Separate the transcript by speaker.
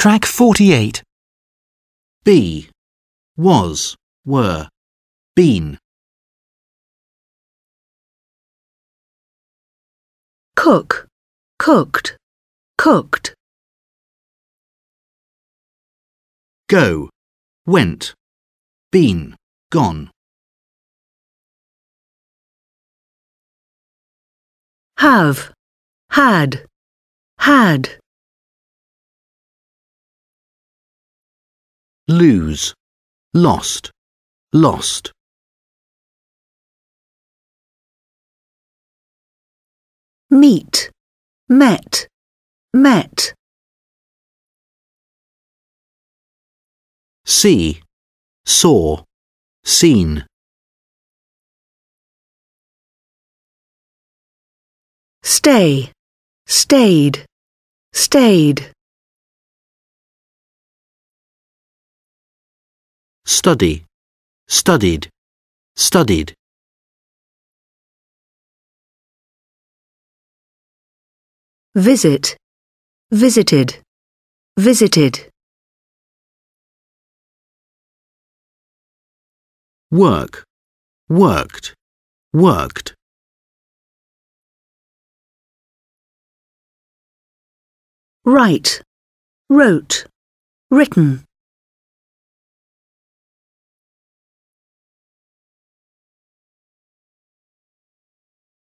Speaker 1: Track 48.
Speaker 2: Be, was, were, been.
Speaker 3: Cook, cooked, cooked.
Speaker 2: Go, went, been, gone.
Speaker 3: Have, had, had.
Speaker 2: Lose, lost, lost.
Speaker 3: Meet, met, met.
Speaker 2: See, saw, seen.
Speaker 3: Stay, stayed, stayed.
Speaker 2: Study, studied, studied.
Speaker 3: Visit, visited, visited.
Speaker 2: Work, worked, worked.
Speaker 3: Write, wrote, written.